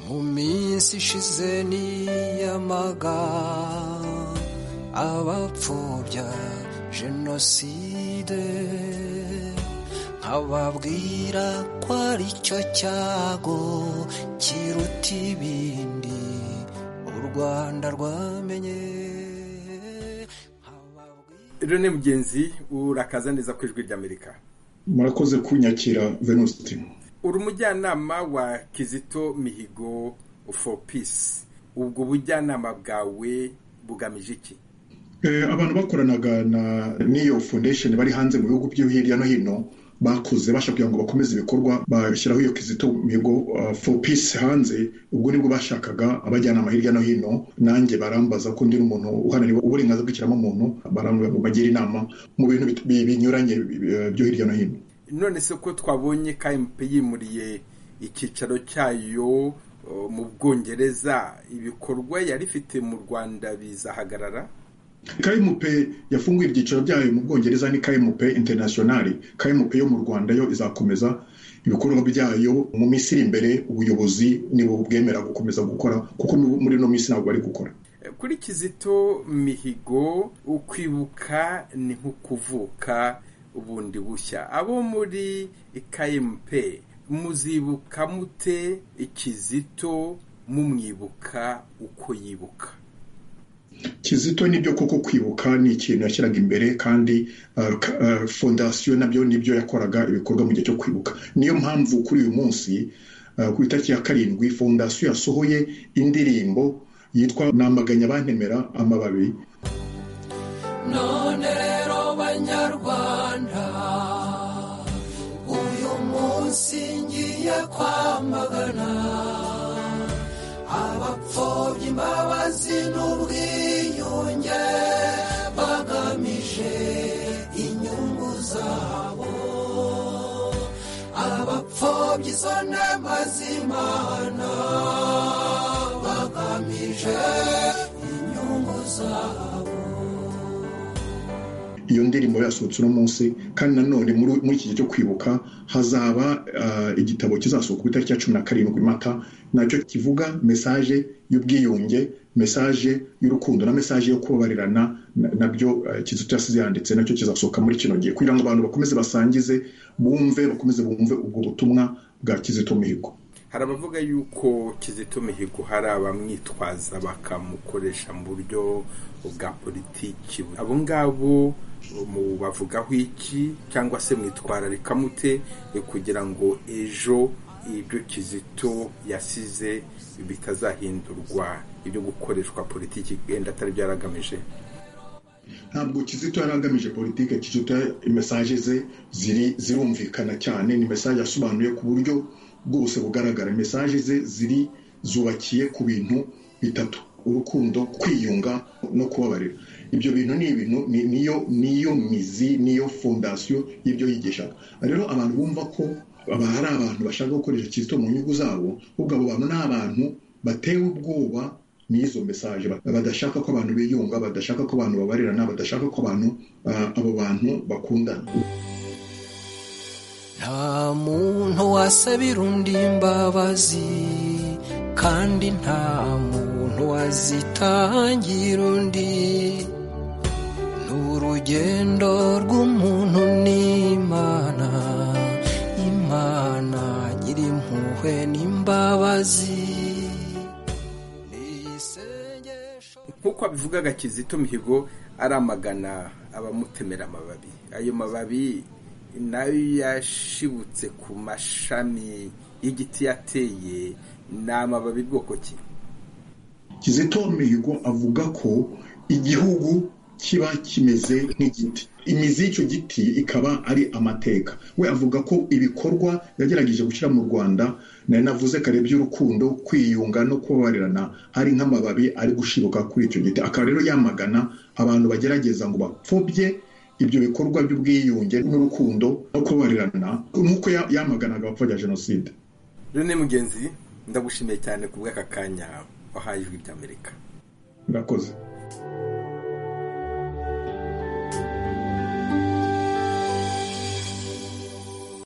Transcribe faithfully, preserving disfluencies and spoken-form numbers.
mu minsi ishize niyamaga abapfobya jenoside nkababwira ko ari cyo cyago kiruta ibindi u Rwanda rwamenye. Rene Mugenzi, urakaza neza ku Ijwi ry'Amerika. Murakoze kunyakira Venuste. Uri umujyanama wa Kizito Mihigo for Peace. Ubwo bujyanama bwawe bugamije iki? Eh, abantu bakoranaga na niyo foundation bari hanze mu bihugu byo hirya no hino bakuze bashaka kugira ngo bakomeze ibikorwa bashyiraho iyo Kizito Mihigo uh, for Peace hanze. Ubwo nibwo bashakaga abajyanama hirya no hino, nanjye barambaza ko ndi umuntu uhanira uburenganzira bw'ikiramo muntu, barambagira inama mu bintu binyuranye byo hirya no hino. None se ko twabonye K M P yimuriye ikicaro cyayo mu Bwongereza, ibikorwa yari ifite mu Rwanda bizahagarara? K M P yafunguye ibyicaro byayo mu Bwongereza, ni K M P International. K M P yo mu Rwanda yo izakomeza ibikorwa byayo mu Misiri imbere. Ubuyobozi nibo bwemera gukomeza gukora kuko muri no Misiri ntabwo bari gukora. Kuri Kizito Mihigo, ukwibuka ni nkukuvuka ubundi bushya. Abo muri K M P muzibuka mute Kizito, mumwibuka uko yibuka? Kizito nibyo koko kwibuka ni ikintu yashyiraga imbere, kandi uh, uh, fondation nabyo nibyo yakoraga ibikorwa mu gihe cyo kwibuka. Niyo mpamvu kuri uyu munsi uh, ku itariki ya karindwi fondation yasohoye indirimbo yitwa Namaganya bantemera amababi. None rero Banyarwanda, uyu munsi ngiye kwamagana abapfobya imbabazi n'ubwiyunge bagamije inyungu zabo, abapfobya izo nema z'Imana bagamije inyungu zabo. Iyo ndirimbo yasohotse uno munsi, kandi nanone muri iki gihe cyo kwibuka hazaba uh, igitabo kizasohoka ku itariki ya cumi na karindwi Mata, nacyo kivuga message y'ubwiyunge, message y'urukundo na message yo kubabarirana. Nabyo uh, Kizito yasize yanditse, nacyo kizasohoka muri kino gihe kugira ngo abantu bakomeze basangize, bumve bakomeze bumve ubwo butumwa bwa Kizito Mihigo. Hari abavuga yuko Kizito Mihigo hari abamwitwaza bakamukoresha mu buryo bwa politiki. Abo ngabo mu bavugaho iki, cyangwa se mwitwararika mute kugira ngo ejo ibyo Kizito yasize bitazahindurwa ibyo gukoreshwa politiki genda atari byaragamije? Ntabwo Kizito yaragamije politiki. Kizito message ze ziri zirumvikana cyane, ni message yasobanuye ku buryo bwose bugaragara. Message ze ziri zubakiye ku bintu bitatu: urukundo, kwiyunga no kubabarira. Ibyo bintu ni ibintu niyo niyo mizi, niyo fondation y'ibyo yigisha. Rero abantu bumva ko aba hari abantu bashaka gukoresha Kizito mu nyungu zabo, ubwo abo bantu n'abantu batewe ubwoba n'izo message, badashaka ko abantu biyunga, badashaka ko abantu babarirana, badashaka ko abantu uh, abo bantu bakundana. Nta muntu wasabira undi imbabazi, kandi nta muntu wazitangira undi. N'urugendo rw'umuntu n'Imana, Imana nyiri impuhwe n'imbabazi. Nkuko abivugaga Kizito Mihigo aramagana abamutemera amababi. Ayo mababi nayo yashibutse ku mashami y'igiti yateye. N'amababi bwoko ki? Kizito Mihigo avuga ko igihugu kiba kimeze nk'igiti, imizi y'icyo giti ikaba ari amateka. We avuga ko ibikorwa yagerageje gushyira mu Rwanda, nari navuze kare by'urukundo, kwiyunga no kubabarirana, ari nk'amababi ari gushibuka kuri icyo giti. Akaba rero yamagana abantu bagerageza ngo bapfobye ibyo bikorwa by'ubwiyunge n'urukundo no kubabarirana, nk'uko yamaganaga abapfobya jenoside. Rene Mugenzi, ndagushimiye cyane ku bw'aka kanya wahaye Ijwi ry'Amerika. Murakoze.